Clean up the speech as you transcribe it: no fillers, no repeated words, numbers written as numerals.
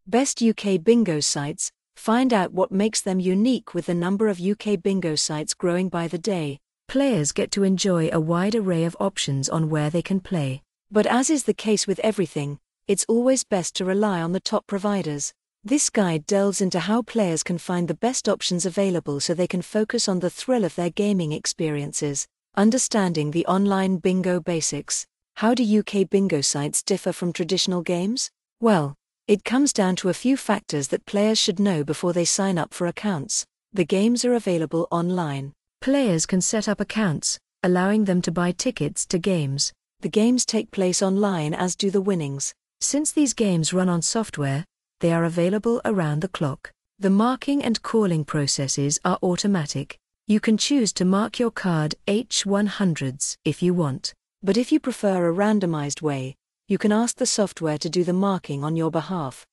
Best UK bingo sites. Find out what makes them unique with the number of UK bingo sites growing by the day. Players get to enjoy a wide array of options on where they can play. But as is the case with everything, it's always best to rely on the top providers. This guide delves into how players can find the best options available so they can focus on the thrill of their gaming experiences. Understanding the online bingo basics. How do UK bingo sites differ from traditional games? Well, it comes down to a few factors that players should know before they sign up for accounts. The games are available online. Players can set up accounts, allowing them to buy tickets to games. The games take place online, as do the winnings. Since these games run on software, they are available around the clock. The marking and calling processes are automatic. You can choose to mark your card H100s if you want. But if you prefer a randomized way, you can ask the software to do the marking on your behalf.